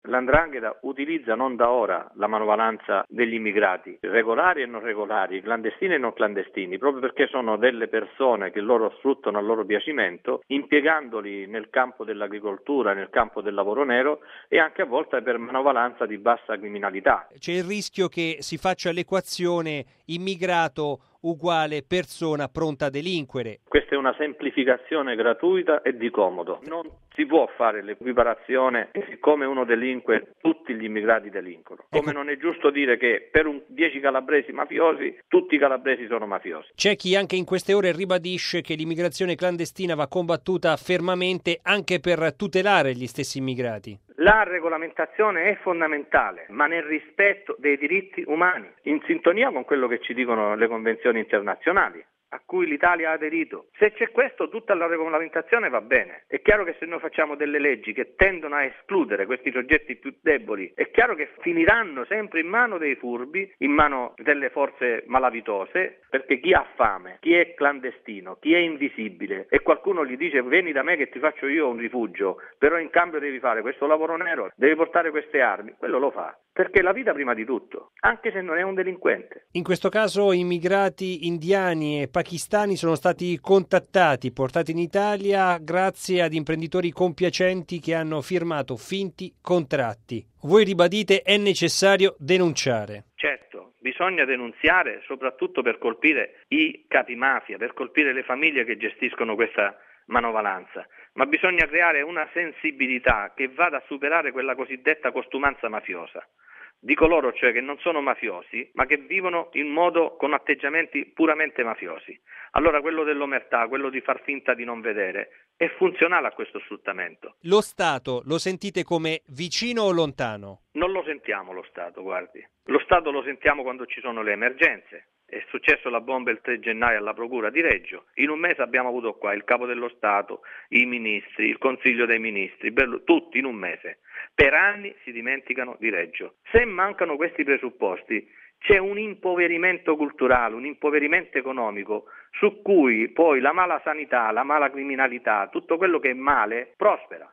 L''ndrangheta utilizza non da ora la manovalanza degli immigrati, regolari e non regolari, clandestini e non clandestini, proprio perché sono delle persone che loro sfruttano a loro piacimento, impiegandoli nel campo dell'agricoltura, nel campo del lavoro nero e anche a volte per manovalanza di bassa criminalità. C'è il rischio che si faccia l'equazione immigrato uguale persona pronta a delinquere. Questa è una semplificazione gratuita e di comodo. Non si può fare l'equiparazione che siccome uno delinque tutti gli immigrati delinquono. Come non è giusto dire che per 10 calabresi mafiosi tutti i calabresi sono mafiosi. C'è chi anche in queste ore ribadisce che l'immigrazione clandestina va combattuta fermamente anche per tutelare gli stessi immigrati. La regolamentazione è fondamentale, ma nel rispetto dei diritti umani, in sintonia con quello che ci dicono le convenzioni internazionali a cui l'Italia ha aderito. Se c'è questo, tutta la regolamentazione va bene. È chiaro che se noi facciamo delle leggi che tendono a escludere questi soggetti più deboli, è chiaro che finiranno sempre in mano dei furbi, in mano delle forze malavitose, perché chi ha fame, chi è clandestino, chi è invisibile e qualcuno gli dice vieni da me che ti faccio io un rifugio, però in cambio devi fare questo lavoro nero, devi portare queste armi, quello lo fa. Perché la vita prima di tutto, anche se non è un delinquente. In questo caso immigrati indiani e pakistani sono stati contattati, portati in Italia grazie ad imprenditori compiacenti che hanno firmato finti contratti. Voi ribadite è necessario denunciare. Certo, bisogna denunziare soprattutto per colpire i capimafia, per colpire le famiglie che gestiscono questa manovalanza, ma bisogna creare una sensibilità che vada a superare quella cosiddetta costumanza mafiosa. Di coloro cioè che non sono mafiosi, ma che vivono in modo con atteggiamenti puramente mafiosi. Allora quello dell'omertà, quello di far finta di non vedere, è funzionale a questo sfruttamento. Lo Stato lo sentite come vicino o lontano? Non lo sentiamo lo Stato, guardi. Lo Stato lo sentiamo quando ci sono le emergenze. È successo la bomba il 3 gennaio alla Procura di Reggio. In un mese abbiamo avuto qua il Capo dello Stato, i ministri, il Consiglio dei Ministri, tutti in un mese. Per anni si dimenticano di Reggio. Se mancano questi presupposti, c'è un impoverimento culturale, un impoverimento economico su cui poi la mala sanità, la mala criminalità, tutto quello che è male prospera.